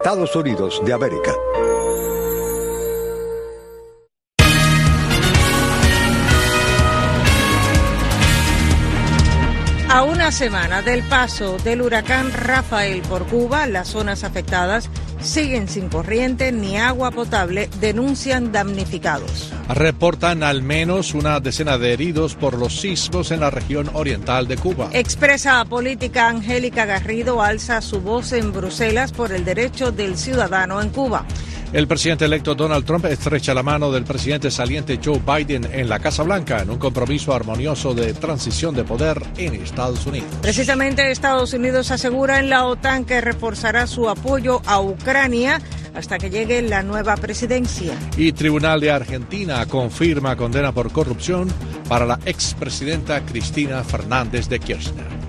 Estados Unidos de América. A una semana del paso del huracán Rafael por Cuba, las zonas afectadas siguen sin corriente ni agua potable, denuncian damnificados. Reportan al menos una decena de heridos por los sismos en la región oriental de Cuba. Expresa política Angélica Garrido alza su voz en Bruselas por el derecho del ciudadano en Cuba. El presidente electo Donald Trump estrecha la mano del presidente saliente Joe Biden en la Casa Blanca en un compromiso armonioso de transición de poder en Estados Unidos. Precisamente Estados Unidos asegura en la OTAN que reforzará su apoyo a Ucrania hasta que llegue la nueva presidencia. Y Tribunal de Argentina confirma condena por corrupción para la expresidenta Cristina Fernández de Kirchner.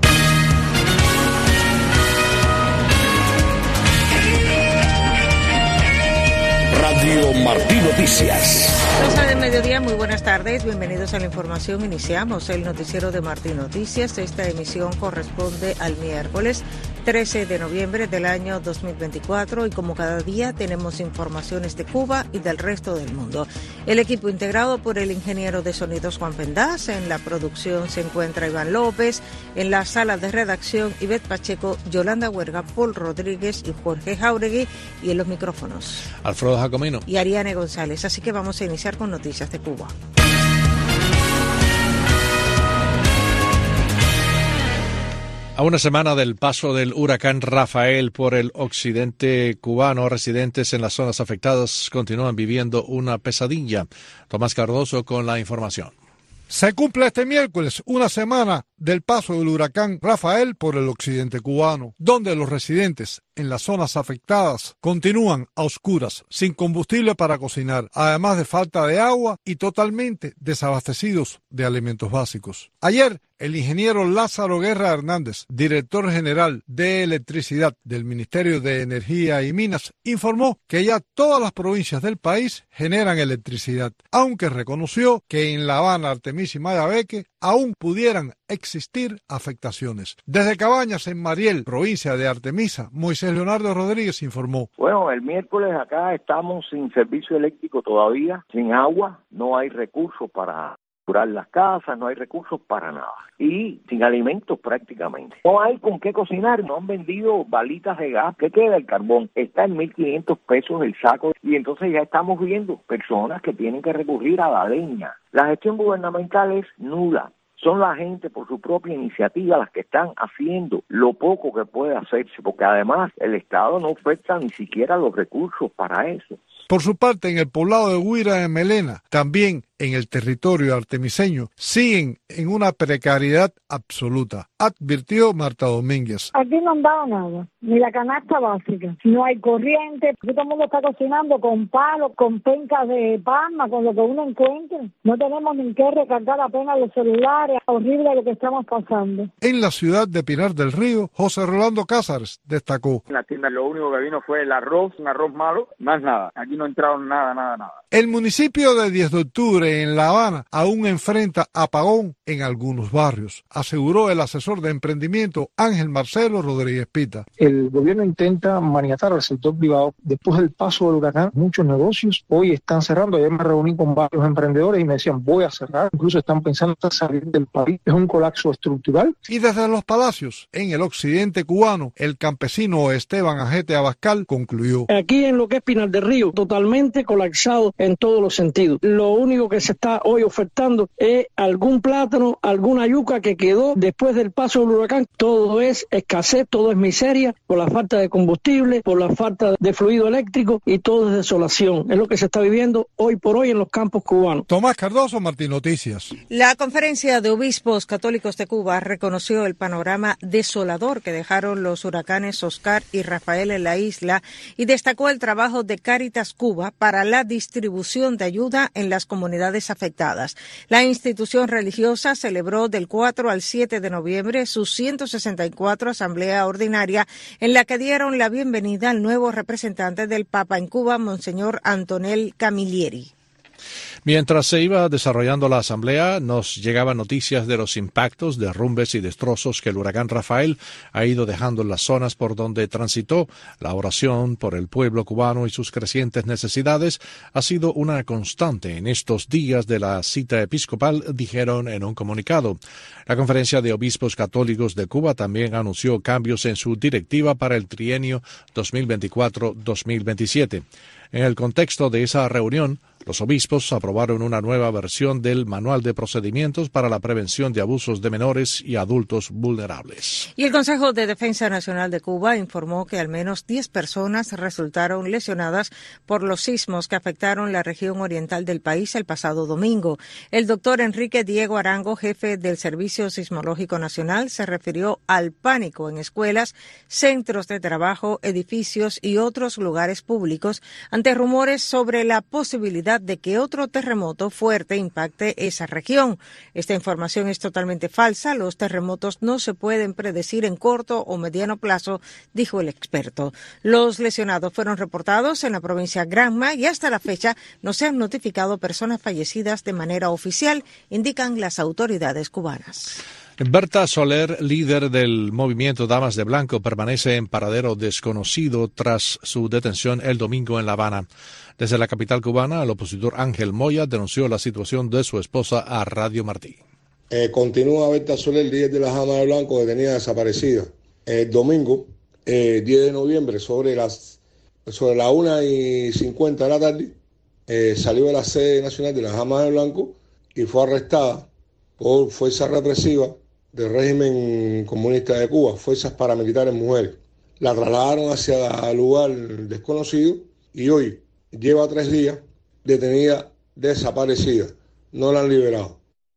Radio Martí Noticias. 12 del mediodía, muy buenas tardes, bienvenidos a la información. Iniciamos el noticiero de Martí Noticias. Esta emisión corresponde al miércoles 13 de noviembre del año 2024 y como cada día tenemos informaciones de Cuba y del resto del mundo. El equipo integrado por el ingeniero de sonidos Juan Pendaz, en la producción se encuentra Iván López, en la sala de redacción Ivette Pacheco, Yolanda Huerga, Paul Rodríguez y Jorge Jauregui, y en los micrófonos Alfredo Jacomino y Ariane González. Así que vamos a iniciar con noticias de Cuba. A una semana del paso del huracán Rafael por el occidente cubano, residentes en las zonas afectadas continúan viviendo una pesadilla. Tomás Cardoso con la información. Se cumple este miércoles una semana del paso del huracán Rafael por el occidente cubano, donde los residentes en las zonas afectadas continúan a oscuras, sin combustible para cocinar, además de falta de agua y totalmente desabastecidos de alimentos básicos. Ayer, el ingeniero Lázaro Guerra Hernández, director general de electricidad del Ministerio de Energía y Minas, informó que ya todas las provincias del país generan electricidad, aunque reconoció que en La Habana, Artemisa y Mayabeque aún pudieran existir afectaciones. Desde Cabañas, en Mariel, provincia de Artemisa, Moisés Leonardo Rodríguez informó. Bueno, el miércoles acá estamos sin servicio eléctrico todavía, sin agua, no hay recursos para curar las casas, no hay recursos para nada y sin alimentos prácticamente. No hay con qué cocinar, no han vendido balitas de gas. ¿Qué queda? El carbón está en 1.500 pesos el saco y entonces ya estamos viendo personas que tienen que recurrir a la leña. La gestión gubernamental es nula. Son la gente por su propia iniciativa las que están haciendo lo poco que puede hacerse, porque además el Estado no oferta ni siquiera los recursos para eso. Por su parte, en el poblado de Huira de Melena, también en el territorio artemiseño, siguen en una precariedad absoluta, advirtió Marta Domínguez. Aquí no han dado nada, ni la canasta básica, no hay corriente, aquí todo el mundo está cocinando con palos, con pencas de palma, con lo que uno encuentre. No tenemos ni que recargar apenas los celulares, horrible lo que estamos pasando. En la ciudad de Pinar del Río, José Rolando Cázares destacó. En la tienda lo único que vino fue el arroz, un arroz malo, más nada. Aquí no entraron nada. El municipio de 10 de octubre en La Habana aún enfrenta apagón en algunos barrios, aseguró el asesor de emprendimiento Ángel Marcelo Rodríguez Pita. El gobierno intenta maniatar al sector privado. Después del paso del huracán, muchos negocios hoy están cerrando. Ayer me reuní con varios emprendedores y me decían, voy a cerrar. Incluso están pensando en salir del país. Es un colapso estructural. Y desde Los Palacios, en el occidente cubano, el campesino Esteban Ajete Abascal concluyó. Aquí en lo que es Pinar del Río, totalmente colapsado en todos los sentidos. Lo único que se está hoy ofertando es algún plátano, alguna yuca que quedó después del paso del huracán. Todo es escasez, todo es miseria, por la falta de combustible, por la falta de fluido eléctrico y todo es desolación. Es lo que se está viviendo hoy por hoy en los campos cubanos. Tomás Cardoso, Martín Noticias. La Conferencia de Obispos Católicos de Cuba reconoció el panorama desolador que dejaron los huracanes Oscar y Rafael en la isla y destacó el trabajo de Cáritas Cuba para la distribución de ayuda en las comunidades afectadas. La institución religiosa celebró del 4 al 7 de noviembre su 164 asamblea ordinaria, en la que dieron la bienvenida al nuevo representante del Papa en Cuba, Monseñor Antonel Camilleri. Mientras se iba desarrollando la asamblea, nos llegaban noticias de los impactos, derrumbes y destrozos que el huracán Rafael ha ido dejando en las zonas por donde transitó. La oración por el pueblo cubano y sus crecientes necesidades ha sido una constante en estos días de la cita episcopal, dijeron en un comunicado. La Conferencia de Obispos Católicos de Cuba también anunció cambios en su directiva para el trienio 2024-2027. En el contexto de esa reunión, los obispos aprobaron una nueva versión del Manual de Procedimientos para la Prevención de Abusos de Menores y Adultos Vulnerables. Y el Consejo de Defensa Nacional de Cuba informó que al menos 10 personas resultaron lesionadas por los sismos que afectaron la región oriental del país el pasado domingo. El doctor Enrique Diego Arango, jefe del Servicio Sismológico Nacional, se refirió al pánico en escuelas, centros de trabajo, edificios y otros lugares públicos ante rumores sobre la posibilidad de que otro terremoto fuerte impacte esa región. Esta información es totalmente falsa. Los terremotos no se pueden predecir en corto o mediano plazo, dijo el experto. Los lesionados fueron reportados en la provincia Granma y hasta la fecha no se han notificado personas fallecidas de manera oficial, indican las autoridades cubanas. Berta Soler, líder del movimiento Damas de Blanco, permanece en paradero desconocido tras su detención el domingo en La Habana. Desde la capital cubana, el opositor Ángel Moya denunció la situación de su esposa a Radio Martí. Continúa Berta Soler, líder de las Damas de Blanco, detenida desaparecida. El domingo, 10 de noviembre, sobre las 1:50 de la tarde, salió de la sede nacional de las Damas de Blanco y fue arrestada por fuerzas represivas del régimen comunista de Cuba, fuerzas paramilitares mujeres. La trasladaron hacia el lugar desconocido y hoy lleva 3 días detenida, desaparecida. No la han liberado.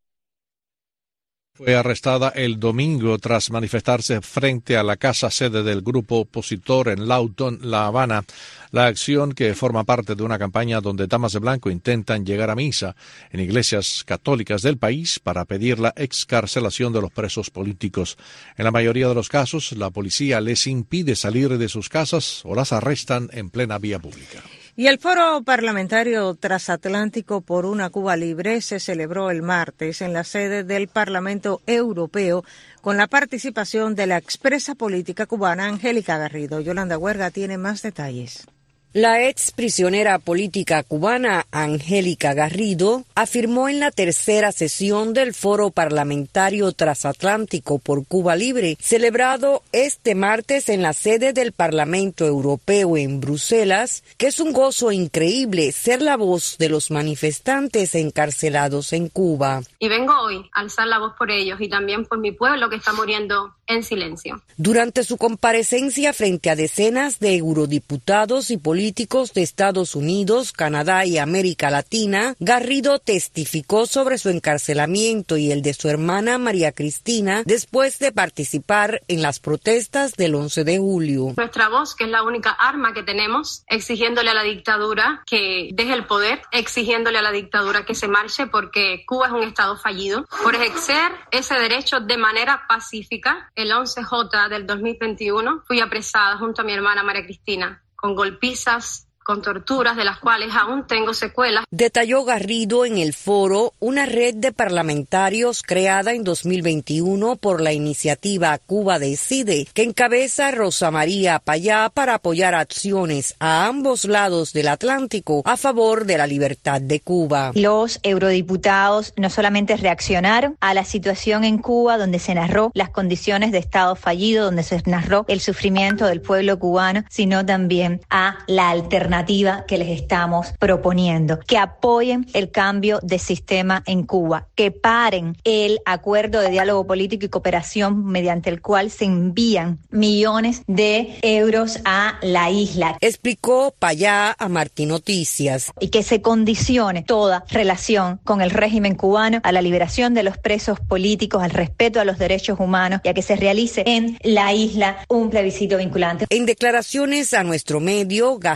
Fue arrestada el domingo tras manifestarse frente a la casa sede del grupo opositor en Lawton, La Habana. La acción, que forma parte de una campaña donde Damas de Blanco intentan llegar a misa en iglesias católicas del país para pedir la excarcelación de los presos políticos. En la mayoría de los casos, la policía les impide salir de sus casas o las arrestan en plena vía pública. Y el Foro Parlamentario Transatlántico por una Cuba Libre se celebró el martes en la sede del Parlamento Europeo con la participación de la expresa política cubana Angélica Garrido. Yolanda Huerga tiene más detalles. La ex prisionera política cubana Angélica Garrido afirmó en la tercera sesión del Foro Parlamentario Transatlántico por Cuba Libre, celebrado este martes en la sede del Parlamento Europeo en Bruselas, que es un gozo increíble ser la voz de los manifestantes encarcelados en Cuba. Y vengo hoy a alzar la voz por ellos y también por mi pueblo que está muriendo en silencio. Durante su comparecencia frente a decenas de eurodiputados y políticos de Estados Unidos, Canadá y América Latina, Garrido testificó sobre su encarcelamiento y el de su hermana María Cristina después de participar en las protestas del 11 de julio. Nuestra voz, que es la única arma que tenemos, exigiéndole a la dictadura que deje el poder, exigiéndole a la dictadura que se marche porque Cuba es un estado fallido, por ejercer ese derecho de manera pacífica. El 11J del 2021 fui apresada junto a mi hermana María Cristina, con golpizas, con torturas de las cuales aún tengo secuelas. Detalló Garrido en el foro una red de parlamentarios creada en 2021 por la iniciativa Cuba Decide, que encabeza Rosa María Payá para apoyar acciones a ambos lados del Atlántico a favor de la libertad de Cuba. Los eurodiputados no solamente reaccionaron a la situación en Cuba, donde se narró las condiciones de Estado fallido, donde se narró el sufrimiento del pueblo cubano, sino también a la alternativa que les estamos proponiendo, que apoyen el cambio de sistema en Cuba, que paren el acuerdo de diálogo político y cooperación mediante el cual se envían millones de euros a la isla. Explicó Payá a Martí Noticias. Y que se condicione toda relación con el régimen cubano a la liberación de los presos políticos, al respeto a los derechos humanos y a que se realice en la isla un plebiscito vinculante. En declaraciones a nuestro medio, Garrido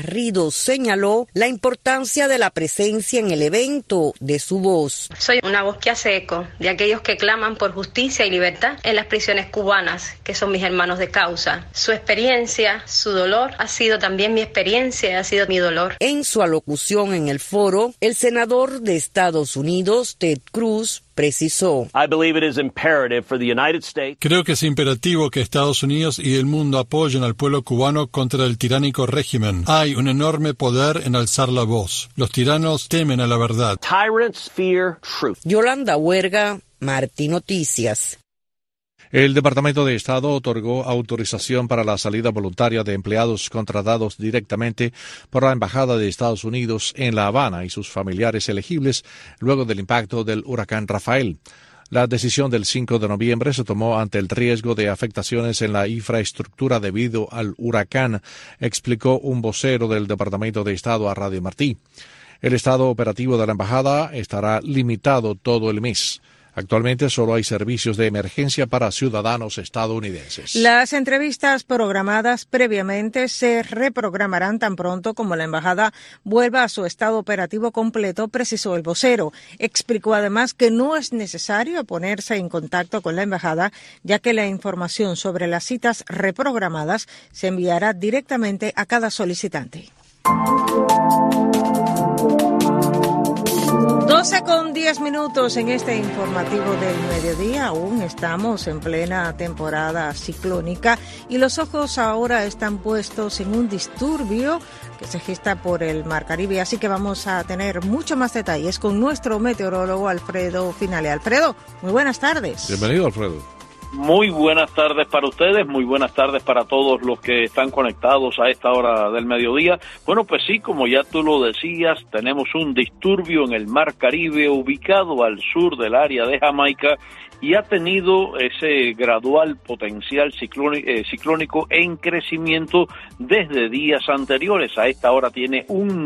Unidos señaló la importancia de la presencia en el evento de su voz. Soy una voz que hace eco de aquellos que claman por justicia y libertad en las prisiones cubanas, que son mis hermanos de causa. Su experiencia, su dolor, ha sido también mi experiencia, ha sido mi dolor. En su alocución en el foro, el senador de Estados Unidos, Ted Cruz, precisó: Creo que es imperativo que Estados Unidos y el mundo apoyen al pueblo cubano contra el tiránico régimen. Hay un enorme poder en alzar la voz. Los tiranos temen a la verdad. Yolanda Huerga, Martí Noticias. El Departamento de Estado otorgó autorización para la salida voluntaria de empleados contratados directamente por la Embajada de Estados Unidos en La Habana y sus familiares elegibles luego del impacto del huracán Rafael. La decisión del 5 de noviembre se tomó ante el riesgo de afectaciones en la infraestructura debido al huracán, explicó un vocero del Departamento de Estado a Radio Martí. El estado operativo de la embajada estará limitado todo el mes. Actualmente solo hay servicios de emergencia para ciudadanos estadounidenses. Las entrevistas programadas previamente se reprogramarán tan pronto como la embajada vuelva a su estado operativo completo, precisó el vocero. Explicó además que no es necesario ponerse en contacto con la embajada, ya que la información sobre las citas reprogramadas se enviará directamente a cada solicitante. 12:10 en este informativo del mediodía. Aún estamos en plena temporada ciclónica y los ojos ahora están puestos en un disturbio que se gesta por el Mar Caribe. Así que vamos a tener mucho más detalles con nuestro meteorólogo Alfredo Finale. Alfredo, muy buenas tardes. Bienvenido, Alfredo. Muy buenas tardes para ustedes, muy buenas tardes para todos los que están conectados a esta hora del mediodía. Bueno, pues sí, como ya tú lo decías, tenemos un disturbio en el Mar Caribe ubicado al sur del área de Jamaica y ha tenido ese gradual potencial ciclónico en crecimiento desde días anteriores. A esta hora tiene un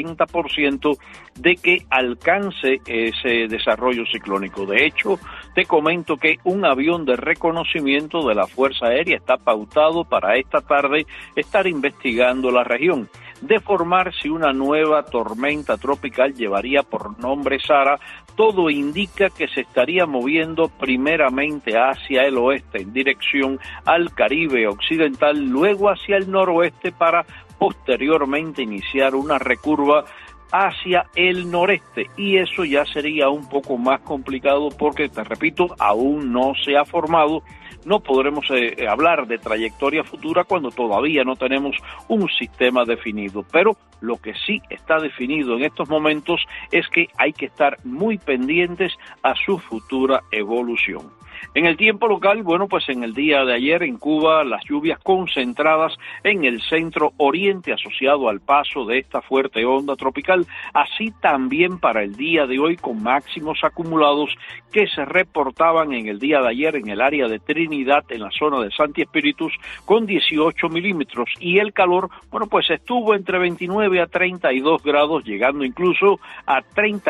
90% de que alcance ese desarrollo ciclónico. De hecho, te comento que un avión de reconocimiento de la Fuerza Aérea está pautado para esta tarde estar investigando la región. De formarse una nueva tormenta tropical llevaría por nombre Sara, todo indica que se estaría moviendo primeramente hacia el oeste en dirección al Caribe occidental, luego hacia el noroeste para posteriormente iniciar una recurva hacia el noreste, y eso ya sería un poco más complicado porque, te repito, aún no se ha formado. No podremos hablar de trayectoria futura cuando todavía no tenemos un sistema definido, pero lo que sí está definido en estos momentos es que hay que estar muy pendientes a su futura evolución. En el tiempo local, bueno, pues en el día de ayer en Cuba, las lluvias concentradas en el centro oriente asociado al paso de esta fuerte onda tropical, así también para el día de hoy con máximos acumulados que se reportaban en el día de ayer en el área de Trinidad, en la zona de Santi Espíritus, con 18 milímetros, y el calor, bueno, pues estuvo entre 29 a 32 grados, llegando incluso a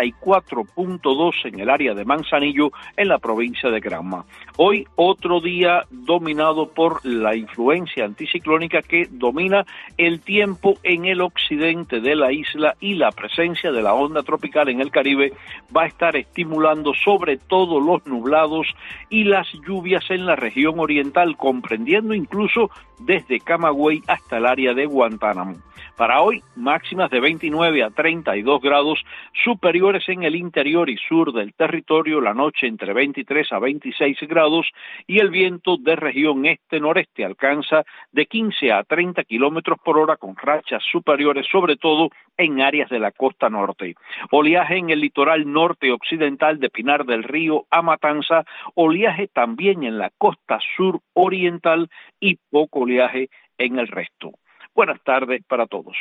34.2 en el área de Manzanillo, en la provincia de Granma. Hoy otro día dominado por la influencia anticiclónica que domina el tiempo en el occidente de la isla, y la presencia de la onda tropical en el Caribe va a estar estimulando sobre todo los nublados y las lluvias en la región oriental, comprendiendo incluso desde Camagüey hasta el área de Guantánamo. Para hoy, máximas de 29 a 32 grados, superiores en el interior y sur del territorio, la noche entre 23 a 26 grados, y el viento de región este-noreste alcanza de 15 a 30 kilómetros por hora con rachas superiores, sobre todo en áreas de la costa norte. Oleaje en el litoral norte occidental de Pinar del Río a Matanza, oleaje también en la costa sur oriental y poco oleaje en el resto. Buenas tardes para todos.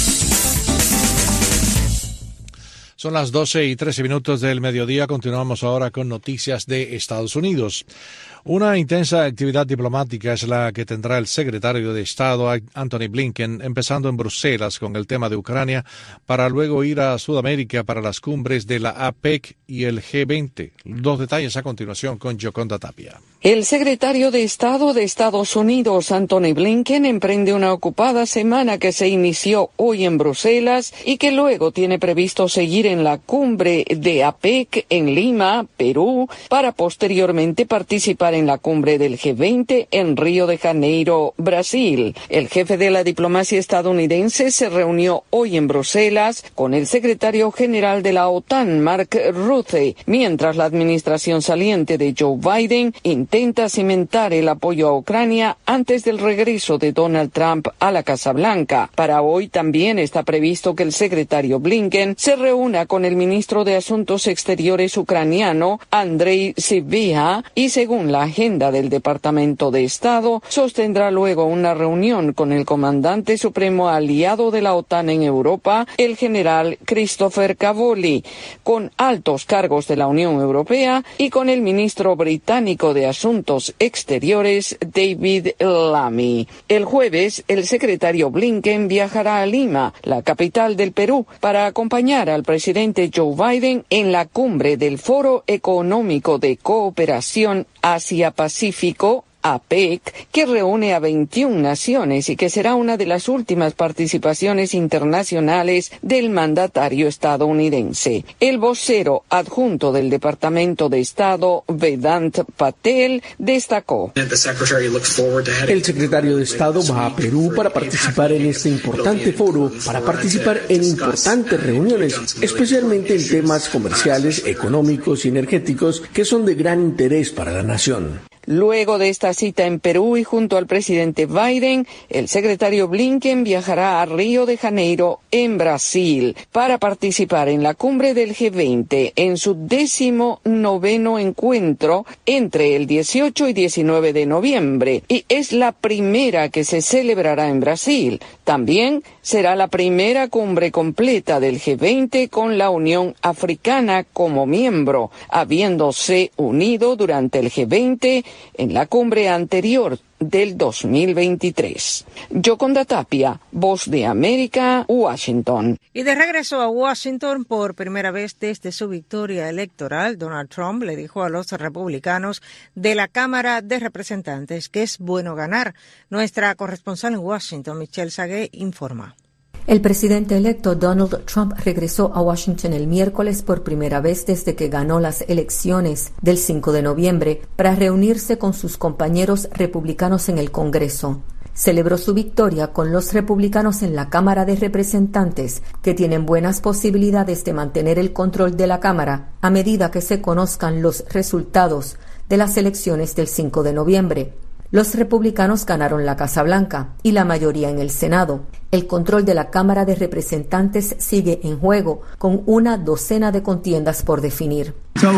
Son las 12:13 del mediodía. Continuamos ahora con noticias de Estados Unidos. Una intensa actividad diplomática es la que tendrá el secretario de Estado Antony Blinken, empezando en Bruselas con el tema de Ucrania, para luego ir a Sudamérica para las cumbres de la APEC y el G20. Los detalles a continuación con Yoconda Tapia. El secretario de Estado de Estados Unidos, Antony Blinken, emprende una ocupada semana que se inició hoy en Bruselas y que luego tiene previsto seguir en la cumbre de APEC en Lima, Perú, para posteriormente participar en la cumbre del G20 en Río de Janeiro, Brasil. El jefe de la diplomacia estadounidense se reunió hoy en Bruselas con el secretario general de la OTAN, Mark Rutte, mientras la administración saliente de Joe Biden intenta cimentar el apoyo a Ucrania antes del regreso de Donald Trump a la Casa Blanca. Para hoy también está previsto que el secretario Blinken se reúna con el ministro de Asuntos Exteriores ucraniano, Andrei Sybiha, y según la agenda del Departamento de Estado, sostendrá luego una reunión con el comandante supremo aliado de la OTAN en Europa, el general Christopher Cavoli, con altos cargos de la Unión Europea y con el ministro británico de Asuntos Exteriores, David Lammy. El jueves, el secretario Blinken viajará a Lima, la capital del Perú, para acompañar al presidente Joe Biden en la cumbre del Foro Económico de Cooperación Asia-Pacífico, APEC, que reúne a 21 naciones y que será una de las últimas participaciones internacionales del mandatario estadounidense. El vocero adjunto del Departamento de Estado, Vedant Patel, destacó: el secretario de Estado va a Perú para participar en este importante foro, para participar en importantes reuniones, especialmente en temas comerciales, económicos y energéticos que son de gran interés para la nación. Luego de esta cita en Perú y junto al presidente Biden, el secretario Blinken viajará a Río de Janeiro, en Brasil, para participar en la cumbre del G20 en su 19º encuentro entre el 18 y 19 de noviembre, y es la primera que se celebrará en Brasil. También será la primera cumbre completa del G20 con la Unión Africana como miembro, habiéndose unido durante el G20 en la cumbre anterior del 2023. Yoconda Tapia, Voz de América, Washington. Y de regreso a Washington, por primera vez desde su victoria electoral, Donald Trump le dijo a los republicanos de la Cámara de Representantes que es bueno ganar. Nuestra corresponsal en Washington, Michelle Sagué, informa. El presidente electo Donald Trump regresó a Washington el miércoles por primera vez desde que ganó las elecciones del 5 de noviembre para reunirse con sus compañeros republicanos en el Congreso. Celebró su victoria con los republicanos en la Cámara de Representantes, que tienen buenas posibilidades de mantener el control de la Cámara a medida que se conozcan los resultados de las elecciones del 5 de noviembre. Los republicanos ganaron la Casa Blanca y la mayoría en el Senado. El control de la Cámara de Representantes sigue en juego, con una docena de contiendas por definir.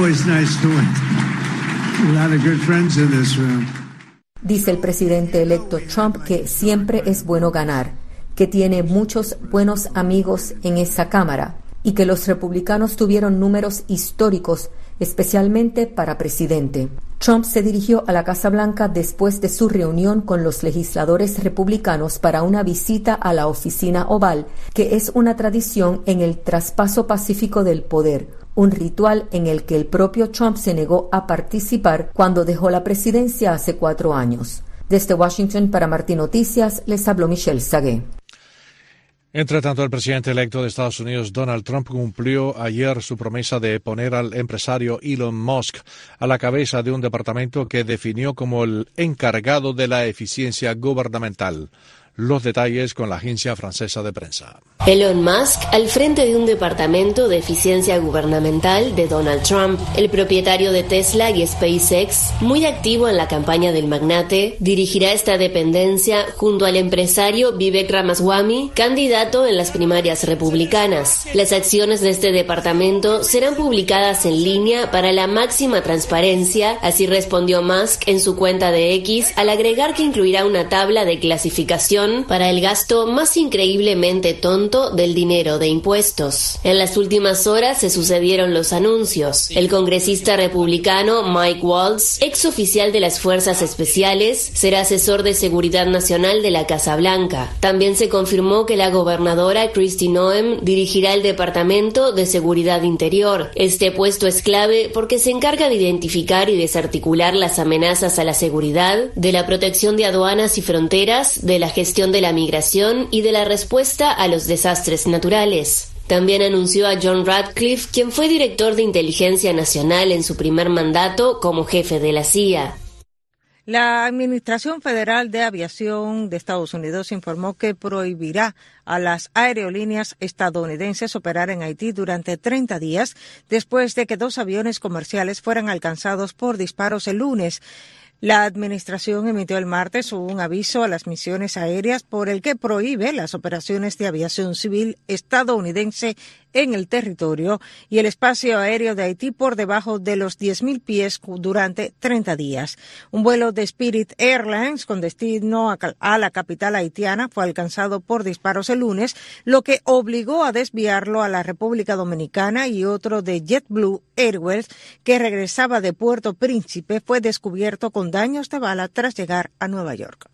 Dice el presidente electo Trump que siempre es bueno ganar, que tiene muchos buenos amigos en esa Cámara y que los republicanos tuvieron números históricos, especialmente para presidente. Trump se dirigió a la Casa Blanca después de su reunión con los legisladores republicanos para una visita a la oficina oval, que es una tradición en el traspaso pacífico del poder, un ritual en el que el propio Trump se negó a participar cuando dejó la presidencia hace 4 años. Desde Washington para Martín Noticias, les habló Michelle Sagué. Entre tanto, el presidente electo de Estados Unidos, Donald Trump, cumplió ayer su promesa de poner al empresario Elon Musk a la cabeza de un departamento que definió como el encargado de la eficiencia gubernamental. Los detalles con la agencia francesa de prensa. Elon Musk al frente de un departamento de eficiencia gubernamental de Donald Trump. El propietario de Tesla y SpaceX, muy activo en la campaña del magnate, dirigirá esta dependencia junto al empresario Vivek Ramaswamy, candidato en las primarias republicanas. Las acciones de este departamento serán publicadas en línea para la máxima transparencia, así respondió Musk en su cuenta de X al agregar que incluirá una tabla de clasificación aprobación para el gasto más increíblemente tonto del dinero de impuestos. En las últimas horas se sucedieron los anuncios. El congresista republicano Mike Waltz, ex oficial de las Fuerzas Especiales, será asesor de Seguridad Nacional de la Casa Blanca. También se confirmó que la gobernadora Kristi Noem dirigirá el Departamento de Seguridad Interior. Este puesto es clave porque se encarga de identificar y desarticular las amenazas a la seguridad, de la protección de aduanas y fronteras, de la gestión de la migración y de la respuesta a los desastres naturales. También anunció a John Ratcliffe, quien fue director de Inteligencia Nacional en su primer mandato como jefe de la CIA. La Administración Federal de Aviación de Estados Unidos informó que prohibirá a las aerolíneas estadounidenses operar en Haití durante 30 días después de que 2 aviones comerciales fueran alcanzados por disparos el lunes. La administración emitió el martes un aviso a las misiones aéreas por el que prohíbe las operaciones de aviación civil estadounidense en el territorio y el espacio aéreo de Haití por debajo de los 10.000 pies durante 30 días. Un vuelo de Spirit Airlines con destino a la capital haitiana fue alcanzado por disparos el lunes, lo que obligó a desviarlo a la República Dominicana, y otro de JetBlue Airways que regresaba de Puerto Príncipe fue descubierto con daños de bala tras llegar a Nueva York.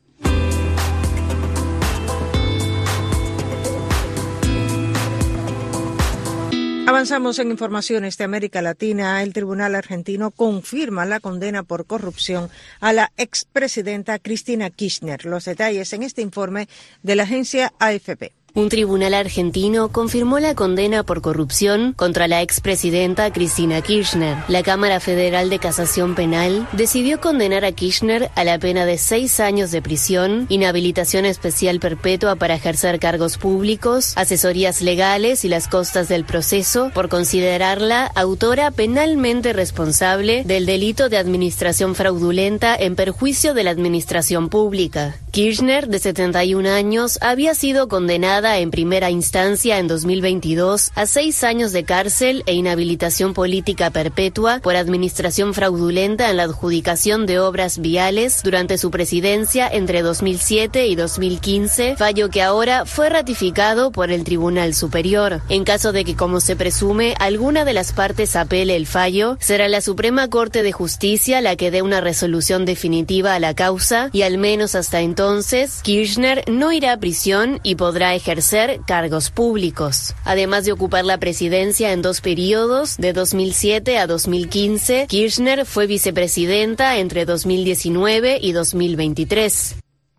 Avanzamos en informaciones de América Latina. El Tribunal argentino confirma la condena por corrupción a la expresidenta Cristina Kirchner. Los detalles en este informe de la agencia AFP. Un tribunal argentino confirmó la condena por corrupción contra la expresidenta Cristina Kirchner. La Cámara Federal de Casación Penal decidió condenar a Kirchner a la pena de 6 años de prisión, inhabilitación especial perpetua para ejercer cargos públicos, asesorías legales y las costas del proceso, por considerarla autora penalmente responsable del delito de administración fraudulenta en perjuicio de la administración pública. Kirchner, de 71 años, había sido condenada en primera instancia en 2022 a 6 años de cárcel e inhabilitación política perpetua por administración fraudulenta en la adjudicación de obras viales durante su presidencia entre 2007 y 2015, fallo que ahora fue ratificado por el Tribunal Superior. En caso de que, como se presume, alguna de las partes apele el fallo, será la Suprema Corte de Justicia la que dé una resolución definitiva a la causa, y al menos hasta entonces, Kirchner no irá a prisión y podrá ejercer cargos públicos. Además de ocupar la presidencia en 2 periodos, de 2007 a 2015, Kirchner fue vicepresidenta entre 2019 y 2023.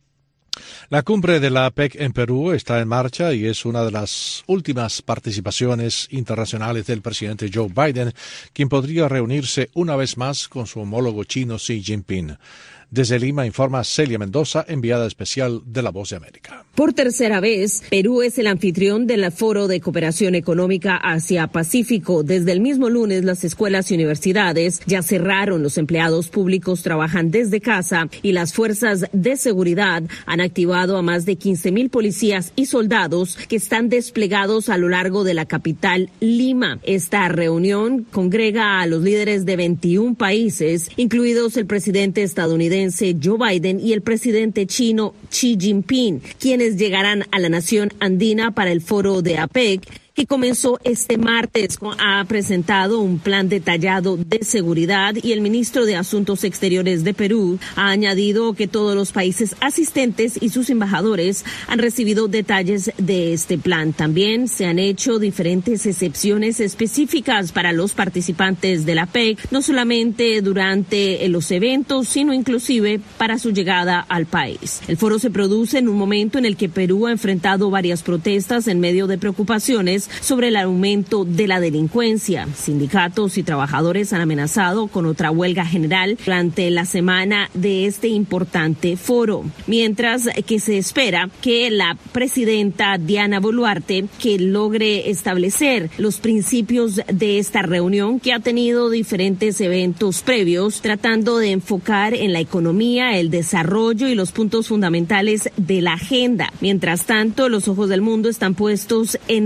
La cumbre de la APEC en Perú está en marcha y es una de las últimas participaciones internacionales del presidente Joe Biden, quien podría reunirse una vez más con su homólogo chino Xi Jinping. Desde Lima informa Celia Mendoza, enviada especial de La Voz de América. Por tercera vez, Perú es el anfitrión del Foro de Cooperación Económica Asia-Pacífico. Desde el mismo lunes, las escuelas y universidades ya cerraron, los empleados públicos trabajan desde casa y las fuerzas de seguridad han activado a más de 15,000 policías y soldados que están desplegados a lo largo de la capital, Lima. Esta reunión congrega a los líderes de 21 países, incluidos el presidente estadounidense Joe Biden y el presidente chino Xi Jinping, quienes llegarán a la nación andina para el foro de APEC, que comenzó este martes. Ha presentado un plan detallado de seguridad y el ministro de Asuntos Exteriores de Perú ha añadido que todos los países asistentes y sus embajadores han recibido detalles de este plan. También se han hecho diferentes excepciones específicas para los participantes de la APEC, no solamente durante los eventos, sino inclusive para su llegada al país. El foro se produce en un momento en el que Perú ha enfrentado varias protestas en medio de preocupaciones sobre el aumento de la delincuencia. Sindicatos y trabajadores han amenazado con otra huelga general durante la semana de este importante foro, mientras que se espera que la presidenta Diana Boluarte que logre establecer los principios de esta reunión, que ha tenido diferentes eventos previos tratando de enfocar en la economía, el desarrollo y los puntos fundamentales de la agenda. Mientras tanto, los ojos del mundo están puestos en el país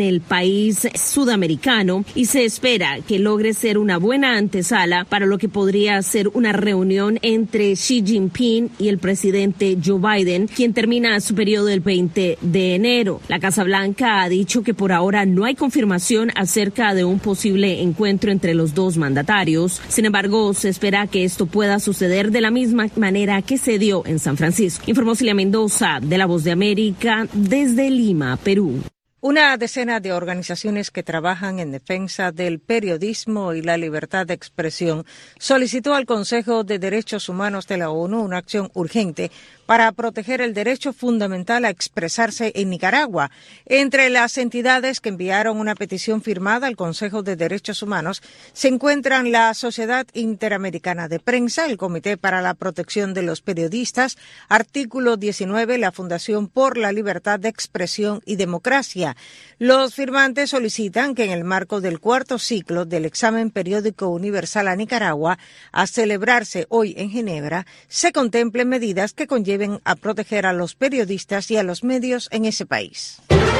país sudamericano y se espera que logre ser una buena antesala para lo que podría ser una reunión entre Xi Jinping y el presidente Joe Biden, quien termina su periodo el 20 de enero. La Casa Blanca ha dicho que por ahora no hay confirmación acerca de un posible encuentro entre los dos mandatarios. Sin embargo, se espera que esto pueda suceder de la misma manera que se dio en San Francisco. Informó Cilia Mendoza, de La Voz de América, desde Lima, Perú. Una decena de organizaciones que trabajan en defensa del periodismo y la libertad de expresión solicitó al Consejo de Derechos Humanos de la ONU una acción urgente para proteger el derecho fundamental a expresarse en Nicaragua. Entre las entidades que enviaron una petición firmada al Consejo de Derechos Humanos se encuentran la Sociedad Interamericana de Prensa, el Comité para la Protección de los Periodistas, Artículo 19, la Fundación por la Libertad de Expresión y Democracia. Los firmantes solicitan que en el marco del cuarto ciclo del examen periódico universal a Nicaragua, a celebrarse hoy en Ginebra, se contemplen medidas que conlleven a proteger a los periodistas y a los medios en ese país.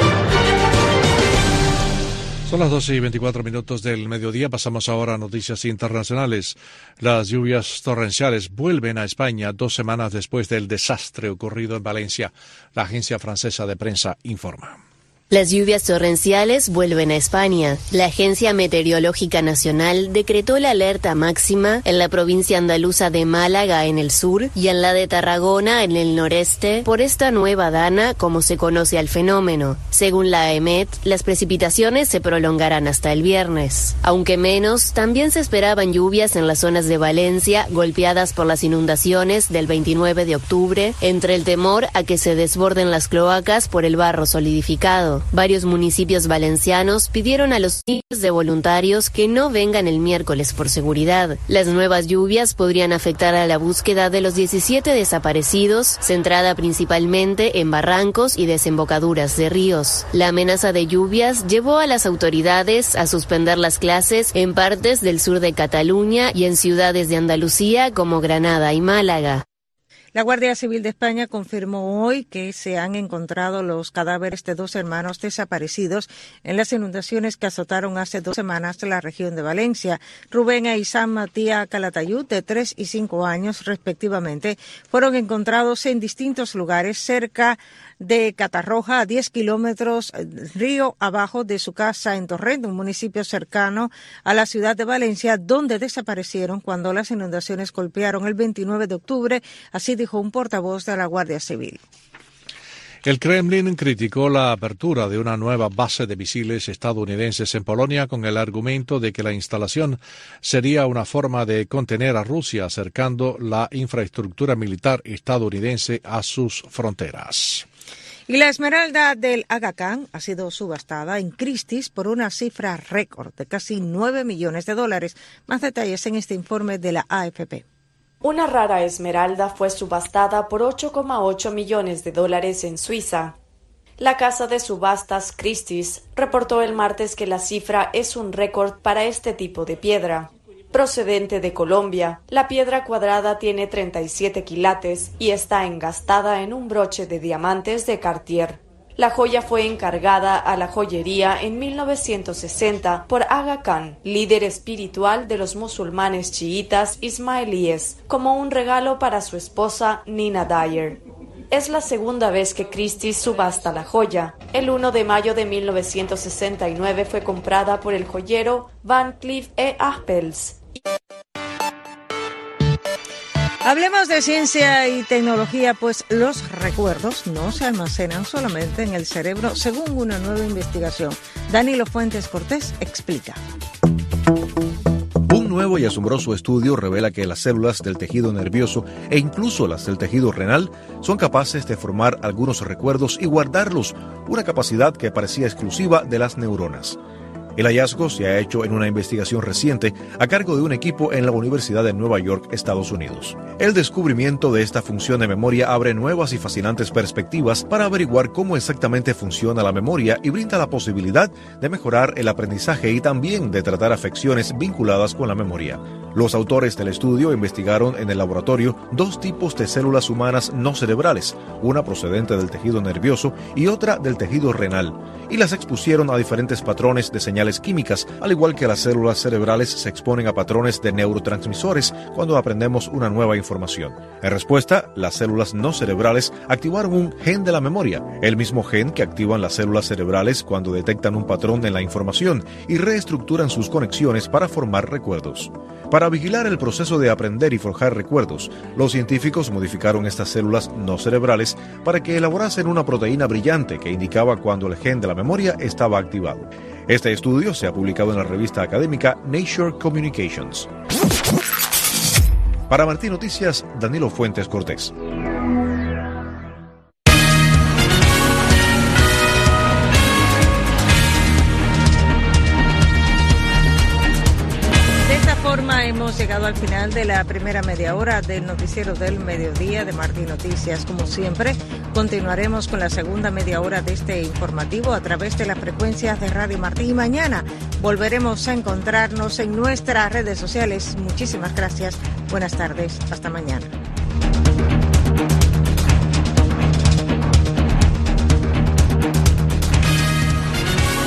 Son las 12:24 del mediodía. Pasamos ahora a noticias internacionales. Las lluvias torrenciales vuelven a España 2 semanas después del desastre ocurrido en Valencia. La agencia francesa de prensa informa. Las lluvias torrenciales vuelven a España. La Agencia Meteorológica Nacional decretó la alerta máxima en la provincia andaluza de Málaga en el sur y en la de Tarragona en el noreste por esta nueva dana, como se conoce al fenómeno. Según la AEMET, las precipitaciones se prolongarán hasta el viernes. Aunque menos, también se esperaban lluvias en las zonas de Valencia, golpeadas por las inundaciones del 29 de octubre, entre el temor a que se desborden las cloacas por el barro solidificado. Varios municipios valencianos pidieron a los miles de voluntarios que no vengan el miércoles por seguridad. Las nuevas lluvias podrían afectar a la búsqueda de los 17 desaparecidos, centrada principalmente en barrancos y desembocaduras de ríos. La amenaza de lluvias llevó a las autoridades a suspender las clases en partes del sur de Cataluña y en ciudades de Andalucía como Granada y Málaga. La Guardia Civil de España confirmó hoy que se han encontrado los cadáveres de 2 hermanos desaparecidos en las inundaciones que azotaron hace 2 semanas la región de Valencia. Rubén e Isam Matías Calatayud, de 3 y 5 años respectivamente, fueron encontrados en distintos lugares cerca de Catarroja, a 10 kilómetros río abajo de su casa en Torrent, un municipio cercano a la ciudad de Valencia, donde desaparecieron cuando las inundaciones golpearon el 29 de octubre, así dijo un portavoz de la Guardia Civil. El Kremlin criticó la apertura de una nueva base de misiles estadounidenses en Polonia con el argumento de que la instalación sería una forma de contener a Rusia, acercando la infraestructura militar estadounidense a sus fronteras. Y la esmeralda del Aga Khan ha sido subastada en Christie's por una cifra récord de casi $9 millones. Más detalles en este informe de la AFP. Una rara esmeralda fue subastada por $8,8 millones en Suiza. La casa de subastas Christie's reportó el martes que la cifra es un récord para este tipo de piedra. Procedente de Colombia, la piedra cuadrada tiene 37 quilates y está engastada en un broche de diamantes de Cartier. La joya fue encargada a la joyería en 1960 por Aga Khan, líder espiritual de los musulmanes chiitas ismaelíes, como un regalo para su esposa Nina Dyer. Es la segunda vez que Christie's subasta la joya. El 1 de mayo de 1969 fue comprada por el joyero Van Cleef & Arpels. Hablemos de ciencia y tecnología, pues los recuerdos no se almacenan solamente en el cerebro, según una nueva investigación. Danilo Fuentes Cortés explica. Un nuevo y asombroso estudio revela que las células del tejido nervioso e incluso las del tejido renal son capaces de formar algunos recuerdos y guardarlos, una capacidad que parecía exclusiva de las neuronas. El hallazgo se ha hecho en una investigación reciente a cargo de un equipo en la Universidad de Nueva York, Estados Unidos. El descubrimiento de esta función de memoria abre nuevas y fascinantes perspectivas para averiguar cómo exactamente funciona la memoria y brinda la posibilidad de mejorar el aprendizaje y también de tratar afecciones vinculadas con la memoria. Los autores del estudio investigaron en el laboratorio 2 tipos de células humanas no cerebrales, una procedente del tejido nervioso y otra del tejido renal, y las expusieron a diferentes patrones de señales químicas, al igual que las células cerebrales se exponen a patrones de neurotransmisores cuando aprendemos una nueva información. En respuesta, las células no cerebrales activaron un gen de la memoria, el mismo gen que activan las células cerebrales cuando detectan un patrón en la información y reestructuran sus conexiones para formar recuerdos. Para vigilar el proceso de aprender y forjar recuerdos, los científicos modificaron estas células no cerebrales para que elaborasen una proteína brillante que indicaba cuando el gen de la memoria estaba activado. Este estudio se ha publicado en la revista académica Nature Communications. Para Martín Noticias, Danilo Fuentes Cortés. Hemos llegado al final de la primera media hora del noticiero del mediodía de Martín Noticias. Como siempre, continuaremos con la segunda media hora de este informativo a través de las frecuencias de Radio Martín. Y mañana volveremos a encontrarnos en nuestras redes sociales. Muchísimas gracias. Buenas tardes. Hasta mañana.